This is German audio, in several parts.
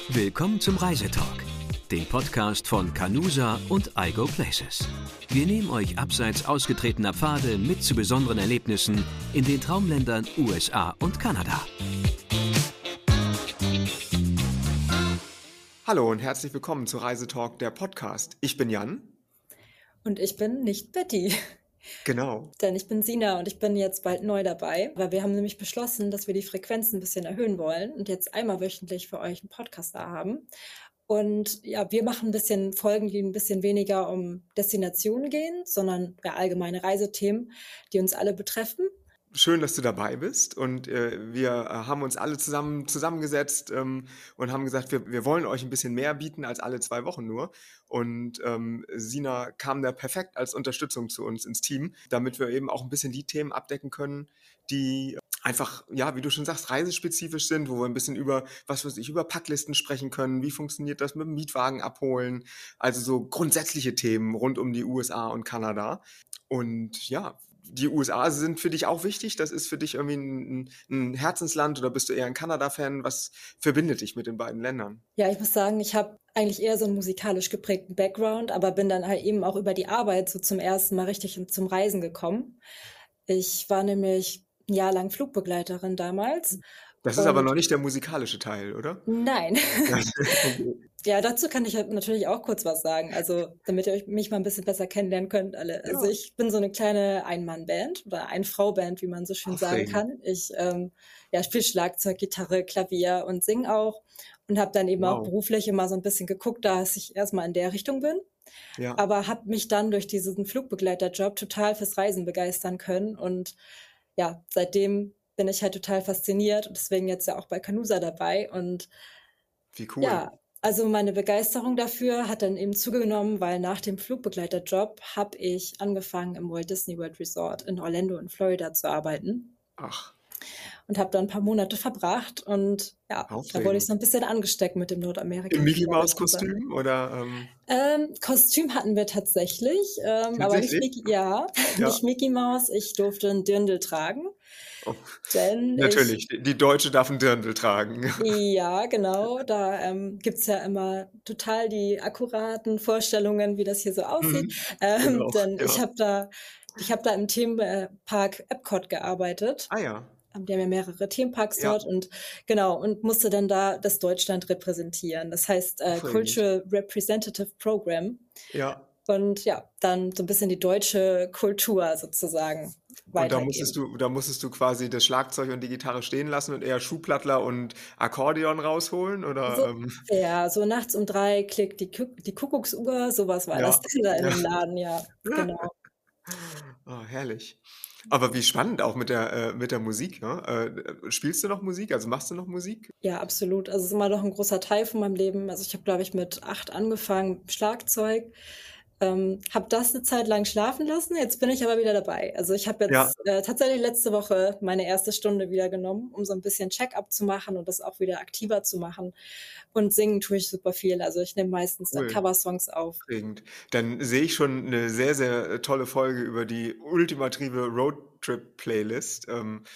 Willkommen zum Reisetalk, dem Podcast von Canusa und iGo Places. Wir nehmen euch abseits ausgetretener Pfade mit zu besonderen Erlebnissen in den Traumländern USA und Kanada. Hallo und herzlich willkommen zu Reisetalk, der Podcast. Ich bin Jan. Und ich bin nicht Betty. Genau. Denn ich bin Sina und ich bin jetzt bald neu dabei, weil wir haben nämlich beschlossen, dass wir die Frequenz ein bisschen erhöhen wollen und jetzt einmal wöchentlich für euch einen Podcast da haben. Und ja, wir machen ein bisschen Folgen, die ein bisschen weniger um Destinationen gehen, sondern ja, allgemeine Reisethemen, die uns alle betreffen. Schön, dass du dabei bist und wir haben uns alle zusammengesetzt und haben gesagt, wir wollen euch ein bisschen mehr bieten als alle 2 Wochen nur. Und Sina kam da perfekt als Unterstützung zu uns ins Team, damit wir eben auch ein bisschen die Themen abdecken können, die einfach, ja, wie du schon sagst, reisespezifisch sind, wo wir ein bisschen über Packlisten sprechen können. Wie funktioniert das mit dem Mietwagen abholen? Also so grundsätzliche Themen rund um die USA und Kanada. Und ja, die USA sind für dich auch wichtig? Das ist für dich irgendwie ein Herzensland oder bist du eher ein Kanada-Fan? Was verbindet dich mit den beiden Ländern? Ja, ich muss sagen, ich habe eigentlich eher so einen musikalisch geprägten Background, aber bin dann halt eben auch über die Arbeit so zum ersten Mal richtig zum Reisen gekommen. Ich war nämlich ein Jahr lang Flugbegleiterin damals. Das ist aber noch nicht der musikalische Teil, oder? Nein. Okay. Ja, dazu kann ich halt natürlich auch kurz was sagen, also damit ihr mich mal ein bisschen besser kennenlernen könnt alle. Also Ja. ich bin so eine kleine Ein-Mann-Band oder Ein-Frau-Band, wie man so schön sagen Aufregend. kann. Ich spiele Schlagzeug, Gitarre, Klavier und singe auch und habe dann eben auch Wow. beruflich immer so ein bisschen geguckt, dass ich erstmal in der Richtung bin. Ja. Aber habe mich dann durch diesen Flugbegleiterjob total fürs Reisen begeistern können. Und ja, seitdem bin ich halt total fasziniert und deswegen jetzt ja auch bei Canusa dabei. Und Wie cool. ja, also meine Begeisterung dafür hat dann eben zugenommen, weil nach dem Flugbegleiterjob habe ich angefangen, im Walt Disney World Resort in Orlando in Florida zu arbeiten. Ach, Und habe da ein paar Monate verbracht und ja, da wurde ich aufregend. so ein bisschen angesteckt mit dem Im Nordamerika. Mickey Maus Kostüm oder? Kostüm hatten wir tatsächlich, aber nicht Tatsächlich? Ja, Ja. nicht Mickey Maus. Ich durfte ein Dirndl tragen, Oh, denn natürlich, die Deutsche darf ein Dirndl tragen. ja, genau, da gibt's ja immer total die akkuraten Vorstellungen, wie das hier so aussieht. Genau, Denn ja. ich habe da im Themenpark Epcot gearbeitet. Ah ja, Die haben ja mehrere Themenparks ja, dort und genau, und musste dann da das Deutschland repräsentieren. Das heißt, aufregend. Cultural Representative Program. Ja. Und ja, dann so ein bisschen die deutsche Kultur sozusagen Und da weitergeben. musstest du quasi das Schlagzeug und die Gitarre stehen lassen und eher Schuhplattler und Akkordeon rausholen, So, oder? ja, so nachts um 3 klickt die Kuckucksuhr, sowas war das Ja, dann da in ja. dem Laden, ja, genau. Oh, herrlich. Aber wie spannend auch mit der Musik, ne? Spielst du noch Musik? Also machst du noch Musik? Ja, absolut. Also es ist immer noch ein großer Teil von meinem Leben. Also ich habe, glaube ich, mit 8 angefangen, Schlagzeug, habe das eine Zeit lang schlafen lassen. Jetzt bin ich aber wieder dabei. Also ich habe Ja, jetzt tatsächlich letzte Woche meine erste Stunde wieder genommen, um so ein bisschen Check-up zu machen und das auch wieder aktiver zu machen. Und singen tue ich super viel. Also ich nehme meistens dann cool. Coversongs auf. Aufregend. Dann sehe ich schon eine sehr, sehr tolle Folge über die ultimative Roadtrip-Playlist.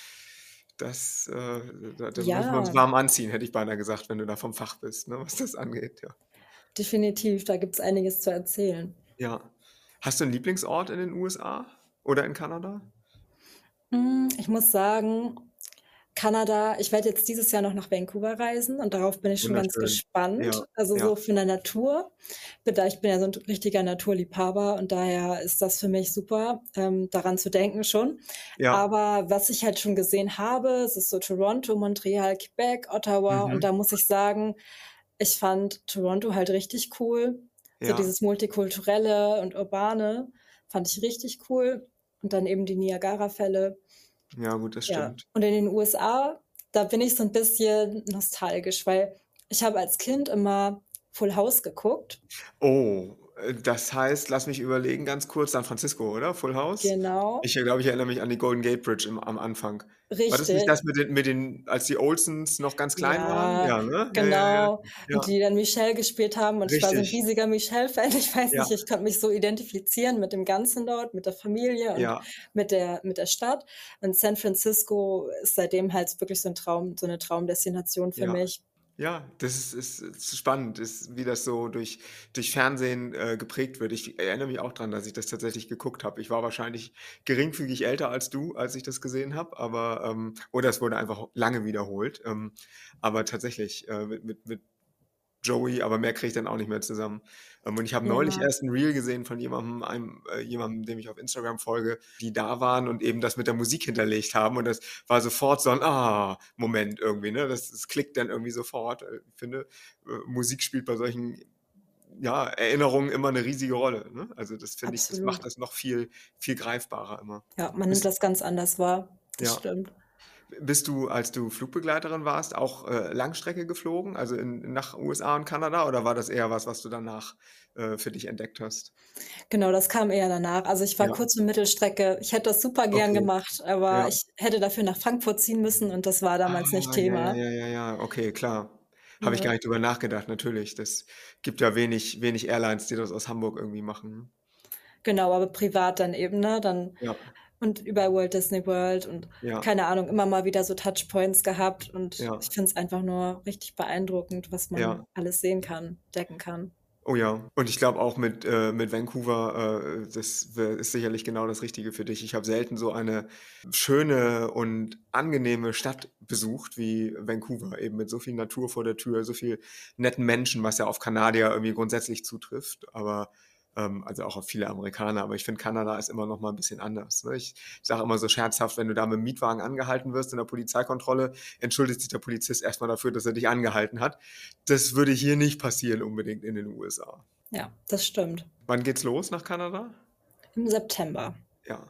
Da müssen wir uns Ja, warm anziehen, hätte ich beinahe gesagt, wenn du da vom Fach bist, ne, was das angeht, ja. definitiv. Da gibt's einiges zu erzählen. Ja. Hast du einen Lieblingsort in den USA oder in Kanada? Ich muss sagen, Kanada, ich werde jetzt dieses Jahr noch nach Vancouver reisen und darauf bin ich schon ganz Wunderschön. gespannt. Ja, Also ja, so von der Natur. Ich bin ja so ein richtiger Naturliebhaber und daher ist das für mich super, daran zu denken schon. ja. Aber was ich halt schon gesehen habe, es ist so Toronto, Montreal, Quebec, Ottawa und Mhm. da muss ich sagen, ich fand Toronto halt richtig cool. So Ja, dieses Multikulturelle und Urbane fand ich richtig cool. Und dann eben die Niagara-Fälle. ja, gut, das Ja, stimmt. und in den USA, da bin ich so ein bisschen nostalgisch, weil ich habe als Kind immer Full House geguckt. Oh, das heißt, lass mich überlegen ganz kurz, San Francisco, oder? Full House? Genau, Ich glaube, ich erinnere mich an die Golden Gate Bridge am Anfang. War das nicht richtig. das als die Olsens noch ganz klein waren? Ja, Ja, ne? Ja, ja, ja. genau. Und Ja, die dann Michelle gespielt haben und ich war so ein richtig. riesiger Michelle-Fan. Ich weiß Ja, nicht, ich konnte mich so identifizieren mit dem Ganzen dort, mit der Familie und ja, mit der Stadt. Und San Francisco ist seitdem halt wirklich so ein Traum, so eine Traumdestination für ja. mich. Ja, das ist spannend, wie das so durch Fernsehen geprägt wird. Ich erinnere mich auch dran, dass ich das tatsächlich geguckt habe. Ich war wahrscheinlich geringfügig älter als du, als ich das gesehen habe, aber oder es wurde einfach lange wiederholt. Aber tatsächlich mit Joey, aber mehr kriege ich dann auch nicht mehr zusammen. Und ich habe neulich Ja, erst ein Reel gesehen von jemandem, dem ich auf Instagram folge, die da waren und eben das mit der Musik hinterlegt haben. Und das war sofort so ein Moment irgendwie, ne? Das klickt dann irgendwie sofort. Ich finde, Musik spielt bei solchen ja, Erinnerungen immer eine riesige Rolle. Ne? Also das finde ich, das macht absolut. das noch viel greifbarer immer. Ja, man nimmt Bist, das ganz anders wahr. Das ja. stimmt. Bist du, als du Flugbegleiterin warst, auch Langstrecke geflogen, also nach USA und Kanada, oder war das eher was du danach für dich entdeckt hast? Genau, das kam eher danach. Also ich war Ja, kurz- und Mittelstrecke. Ich hätte das super gern okay, gemacht, aber ja. ich hätte dafür nach Frankfurt ziehen müssen und das war Ah, damals nicht ja, ja, Thema. ja, ja, ja, okay, klar. Habe ich gar Ne? nicht drüber nachgedacht, natürlich. Das gibt ja wenig Airlines, die das aus Hamburg irgendwie machen. Ne? Genau, aber privat dann eben, ne? Dann Ja, und über Walt Disney World und ja, keine Ahnung, immer mal wieder so Touchpoints gehabt und ja, ich finde es einfach nur richtig beeindruckend, was ja. man alles sehen kann, entdecken kann. Oh ja, und ich glaube auch mit Vancouver, ist sicherlich genau das Richtige für dich. Ich habe selten so eine schöne und angenehme Stadt besucht wie Vancouver, eben mit so viel Natur vor der Tür, so viel netten Menschen, was ja auf Kanadier irgendwie grundsätzlich zutrifft, aber also auch auf viele Amerikaner. Aber ich finde, Kanada ist immer noch mal ein bisschen anders. Ne? Ich sage immer so scherzhaft, wenn du da mit dem Mietwagen angehalten wirst in der Polizeikontrolle, entschuldigt sich der Polizist erstmal dafür, dass er dich angehalten hat. Das würde hier nicht passieren unbedingt in den USA. Ja, das stimmt. Wann geht's los nach Kanada? Im September. Ja.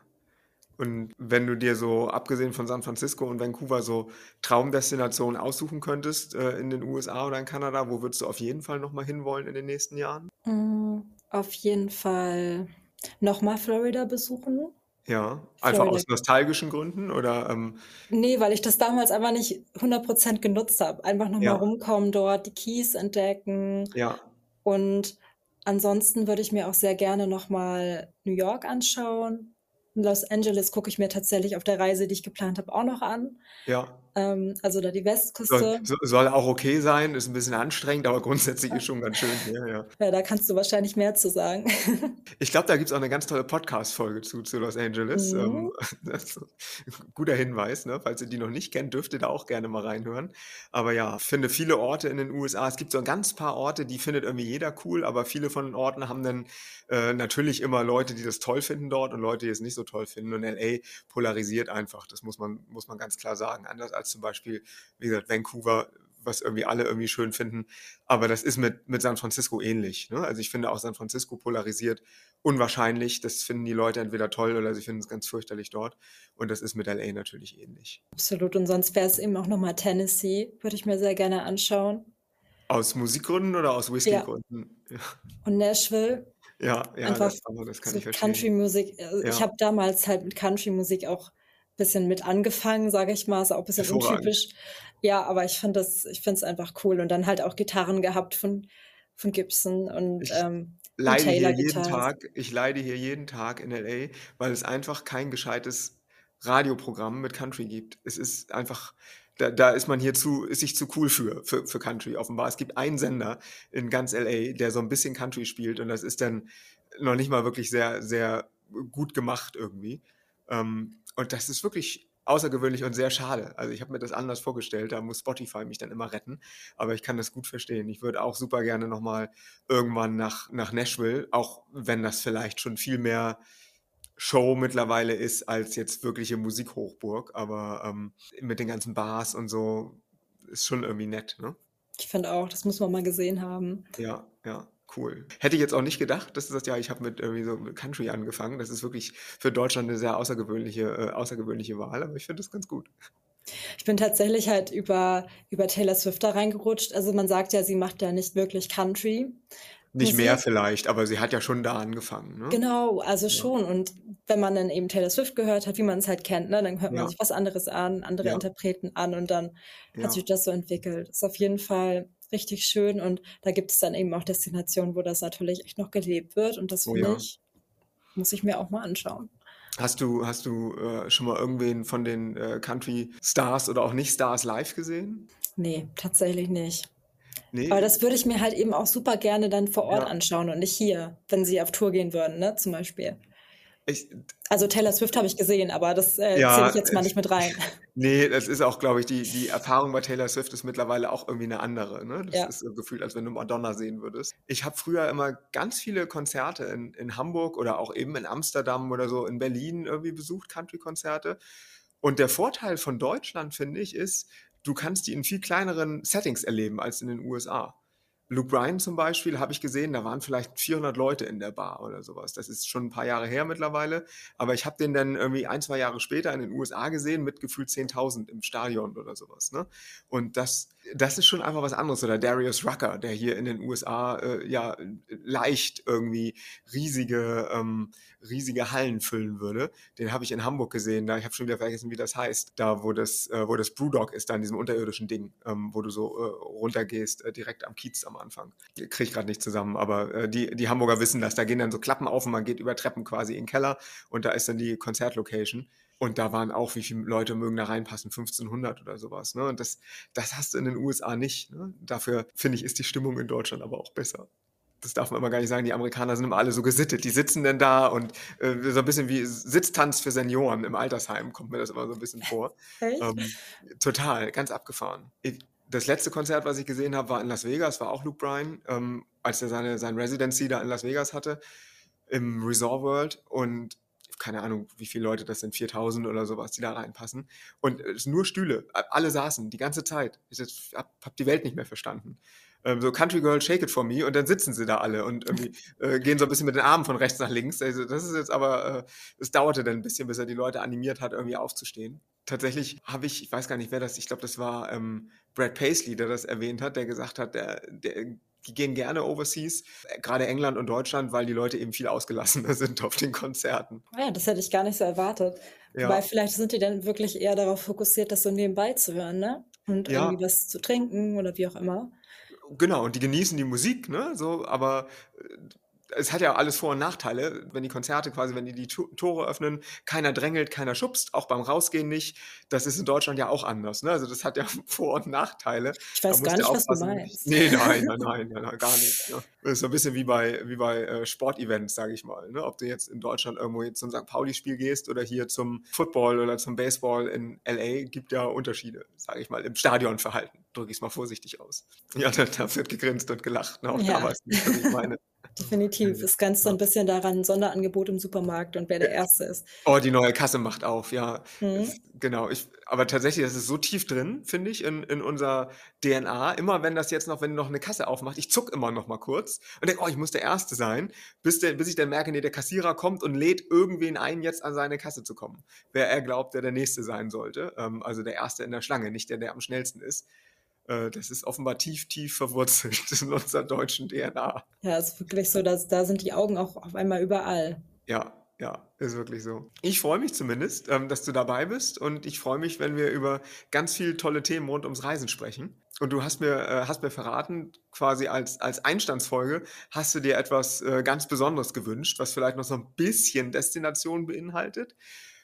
Und wenn du dir so, abgesehen von San Francisco und Vancouver, so Traumdestinationen aussuchen könntest in den USA oder in Kanada, wo würdest du auf jeden Fall nochmal hinwollen in den nächsten Jahren? Auf jeden Fall nochmal Florida besuchen. Ja, einfach Florida. aus nostalgischen Gründen oder Nee, weil ich das damals einfach nicht 100% genutzt habe. Einfach nochmal ja, rumkommen dort, die Keys entdecken. ja, Und ansonsten würde ich mir auch sehr gerne nochmal New York anschauen. Los Angeles gucke ich mir tatsächlich auf der Reise, die ich geplant habe, auch noch an. ja. Also da die Soll, Westküste. soll auch okay sein, ist ein bisschen anstrengend, aber grundsätzlich ist schon ganz schön hier, ja. Ja, da kannst du wahrscheinlich mehr zu sagen. Ich glaube, da gibt's auch eine ganz tolle Podcast-Folge zu Los Angeles. Mhm. Das ist 'n guter Hinweis, ne? Falls ihr die noch nicht kennt, dürft ihr da auch gerne mal reinhören. Aber ja, ich finde viele Orte in den USA, es gibt so ein ganz paar Orte, die findet irgendwie jeder cool, aber viele von den Orten haben dann natürlich immer Leute, die das toll finden dort und Leute, die es nicht so toll finden. Und LA polarisiert einfach, das muss man ganz klar sagen. Anders als zum Beispiel, wie gesagt, Vancouver, was irgendwie alle irgendwie schön finden. Aber das ist mit San Francisco ähnlich. Ne? Also ich finde auch San Francisco polarisiert unwahrscheinlich. Das finden die Leute entweder toll oder sie finden es ganz fürchterlich dort. Und das ist mit LA natürlich ähnlich. Absolut. Und sonst wäre es eben auch nochmal Tennessee. Würde ich mir sehr gerne anschauen. Aus Musikgründen oder aus Ja. Whiskygründen? Und Nashville. Ja, ja, Einfach das kann so ich verstehen. Country-Musik. Ich Ja, habe damals halt mit Country-Musik auch ein bisschen mit angefangen, sage ich mal. Ist auch ein bisschen hervorragend. untypisch. Ja, aber ich finde es einfach cool. Und dann halt auch Gitarren gehabt von Gibson Ich und leide hier Taylor jeden Guitars. Tag, ich leide hier jeden Tag in LA, weil es einfach kein gescheites Radioprogramm mit Country gibt. Es ist einfach, da ist man ist sich zu cool für Country offenbar. Es gibt einen Sender in ganz LA, der so ein bisschen Country spielt und das ist dann noch nicht mal wirklich sehr gut gemacht irgendwie. Und das ist wirklich außergewöhnlich und sehr schade. Also ich habe mir das anders vorgestellt, da muss Spotify mich dann immer retten, aber ich kann das gut verstehen. Ich würde auch super gerne nochmal irgendwann nach Nashville, auch wenn das vielleicht schon viel mehr Show mittlerweile ist als jetzt wirkliche Musikhochburg, aber mit den ganzen Bars und so ist schon irgendwie nett, ne? Ich finde auch, das muss man mal gesehen haben. Ja, ja, cool. Hätte ich jetzt auch nicht gedacht, dass du sagst, ja, ich habe mit irgendwie so mit Country angefangen. Das ist wirklich für Deutschland eine sehr außergewöhnliche Wahl, aber ich finde das ganz gut. Ich bin tatsächlich halt über Taylor Swift da reingerutscht. Also man sagt ja, sie macht ja nicht wirklich Nicht mehr Country-Musik. vielleicht, aber sie hat ja schon da angefangen, ne? Genau, also Ja, schon. Und wenn man dann eben Taylor Swift gehört hat, wie man es halt kennt, ne, dann hört man ja, sich was anderes an, andere ja, Interpreten an und dann hat sich ja. das so entwickelt. Ist auf jeden Fall richtig schön und da gibt es dann eben auch Destinationen, wo das natürlich echt noch gelebt wird und das Oh finde ja. ich, muss ich mir auch mal anschauen. Hast du schon mal irgendwen von den Country Stars oder auch nicht Stars live gesehen? Nee, tatsächlich nicht. Aber Nee, das würde ich mir halt eben auch super gerne dann vor Ort ja, anschauen und nicht hier, wenn sie auf Tour gehen würden, ne, zum Beispiel. ich, Also Taylor Swift habe ich gesehen, aber das zähle ich ja, jetzt mal nicht mit rein. nee, das ist auch, glaube ich, die Erfahrung bei Taylor Swift ist mittlerweile auch irgendwie eine andere, ne? Das Ja. ist so gefühlt, als wenn du Madonna sehen würdest. Ich habe früher immer ganz viele Konzerte in Hamburg oder auch eben in Amsterdam oder so in Berlin irgendwie besucht, Country-Konzerte. Und der Vorteil von Deutschland, finde ich, ist, du kannst die in viel kleineren Settings erleben als in den USA. Luke Bryan zum Beispiel habe ich gesehen, da waren vielleicht 400 Leute in der Bar oder sowas. Das ist schon ein paar Jahre her mittlerweile. Aber ich habe den dann irgendwie 1, 2 Jahre später in den USA gesehen mit gefühlt 10.000 im Stadion oder sowas. Ne? Und das ist schon einfach was anderes. Oder Darius Rucker, der hier in den USA ja leicht irgendwie riesige Hallen füllen würde. Den habe ich in Hamburg gesehen. Da, ich habe schon wieder vergessen, wie das heißt. Da, wo das Brewdog ist, da in diesem unterirdischen Ding, wo du so runtergehst, direkt am Kiez am Anfang. Kriege ich gerade nicht zusammen, aber die Hamburger wissen das. Da gehen dann so Klappen auf und man geht über Treppen quasi in den Keller und da ist dann die Konzertlocation. Und da waren auch, wie viele Leute mögen da reinpassen? 1.500 oder sowas. Ne? Und das hast du in den USA nicht. Ne? Dafür, finde ich, ist die Stimmung in Deutschland aber auch besser. Das darf man immer gar nicht sagen, die Amerikaner sind immer alle so gesittet. Die sitzen denn da und so ein bisschen wie Sitztanz für Senioren im Altersheim, kommt mir das immer so ein bisschen vor. Echt? Total, ganz abgefahren. Das letzte Konzert, was ich gesehen habe, war in Las Vegas, war auch Luke Bryan, als er sein Residency da in Las Vegas hatte, im Resort World. Und keine Ahnung, wie viele Leute das sind, 4.000 oder sowas, die da reinpassen. Und es sind nur Stühle, alle saßen die ganze Zeit. Ich hab die Welt nicht mehr verstanden. So Country Girl, Shake It For Me und dann sitzen sie da alle und irgendwie gehen so ein bisschen mit den Armen von rechts nach links. Also das ist jetzt aber, es dauerte dann ein bisschen, bis er die Leute animiert hat, irgendwie aufzustehen. Tatsächlich habe ich weiß gar nicht, wer das, ich glaube, das war Brad Paisley, der das erwähnt hat, der gesagt hat, die gehen gerne overseas, gerade England und Deutschland, weil die Leute eben viel ausgelassener sind auf den Konzerten. Ah ja, das hätte ich gar nicht so erwartet. Wobei Ja, vielleicht sind die dann wirklich eher darauf fokussiert, das so nebenbei zu hören, ne? Und ja, irgendwie was zu trinken oder wie auch immer. genau, und die genießen die Musik, ne, so, aber es hat ja alles Vor- und Nachteile, wenn die Konzerte quasi, wenn die Tore öffnen, keiner drängelt, keiner schubst, auch beim Rausgehen nicht. Das ist in Deutschland ja auch anders, ne? Also das hat ja Vor- und Nachteile. Ich Da weiß gar musst du nicht, was du aufpassen. meinst. Nee, nein, gar nicht. Ne? Das ist so ein bisschen wie bei Sportevents, sage ich mal. Ne? Ob du jetzt in Deutschland irgendwo jetzt zum St. Pauli-Spiel gehst oder hier zum Football oder zum Baseball in LA, gibt ja Unterschiede, sage ich mal, im Stadionverhalten. Drücke ich es mal vorsichtig aus. Ja, da wird gegrinst und gelacht. Ne? Auch da Ja, weißt du nicht, was ich meine. definitiv. Es grenzt so Ja. ein bisschen daran, Sonderangebot im Supermarkt und wer der Erste ist. Oh, die neue Kasse macht auf, ja. Mhm. Genau. Aber tatsächlich, das ist so tief drin, finde ich, in unserer DNA. Immer wenn wenn noch eine Kasse aufmacht, ich zuck immer noch mal kurz und denke, oh, ich muss der Erste sein, bis ich dann merke, nee, der Kassierer kommt und lädt irgendwen ein, jetzt an seine Kasse zu kommen. Wer er glaubt, der Nächste sein sollte. Also der Erste in der Schlange, nicht der am schnellsten ist. Das ist offenbar tief verwurzelt in unserer deutschen DNA. Ja, es ist wirklich so, dass da sind die Augen auch auf einmal überall. Ja, ist wirklich so. Ich freue mich zumindest, dass du dabei bist und ich freue mich, wenn wir über ganz viele tolle Themen rund ums Reisen sprechen. Und du hast mir verraten, quasi als Einstandsfolge, hast du dir etwas ganz Besonderes gewünscht, was vielleicht noch so ein bisschen Destination beinhaltet.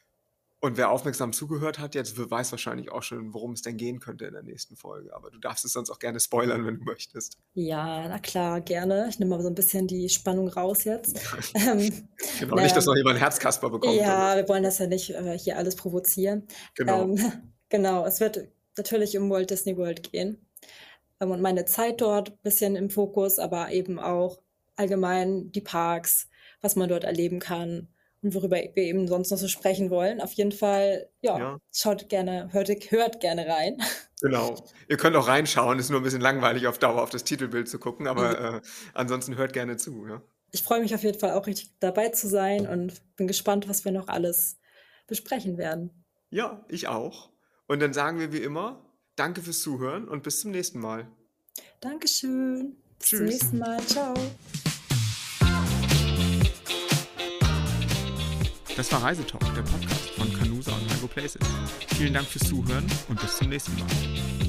Und wer aufmerksam zugehört hat, jetzt weiß wahrscheinlich auch schon, worum es denn gehen könnte in der nächsten Folge. Aber du darfst es sonst auch gerne spoilern, wenn du möchtest. Ja, na klar, gerne. Ich nehme mal so ein bisschen die Spannung raus jetzt. Ähm, Genau, nicht, dass naja, noch jemand Herzkasper bekommt. ja, wir wollen das ja nicht hier alles provozieren. Genau. Genau, es wird natürlich um Walt Disney World gehen. Und meine Zeit dort ein bisschen im Fokus, aber eben auch allgemein die Parks, was man dort erleben kann und worüber wir eben sonst noch so sprechen wollen. Auf jeden Fall, ja, Ja. hört gerne rein. Genau. Ihr könnt auch reinschauen, ist nur ein bisschen langweilig auf Dauer auf das Titelbild zu gucken, aber ansonsten hört gerne zu. Ja? Ich freue mich auf jeden Fall auch richtig dabei zu sein und bin gespannt, was wir noch alles besprechen werden. Ja, ich auch. Und dann sagen wir wie immer, danke fürs Zuhören und bis zum nächsten Mal. Dankeschön. Bis zum Tschüss. nächsten Mal. Ciao. Das war Reisetalk, der Podcast von Canusa und Mango Places. Vielen Dank fürs Zuhören und bis zum nächsten Mal.